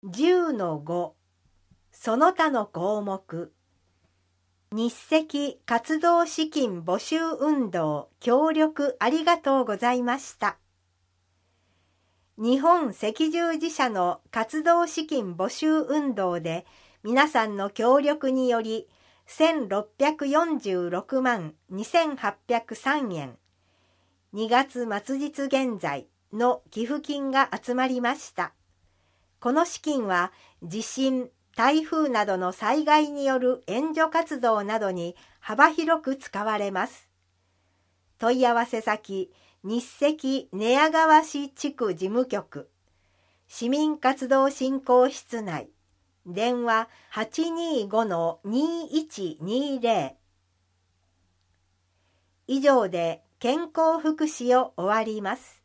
10-5 その他の項目。日赤活動資金募集運動協力ありがとうございました。日本赤十字社の活動資金募集運動で皆さんの協力により1646万2803円2月末日現在の寄付金が集まりました。この資金は地震、台風などの災害による援助活動などに幅広く使われます。問い合わせ先、日赤寝屋川市地区事務局、市民活動振興室内、電話 825-2120。以上で健康福祉を終わります。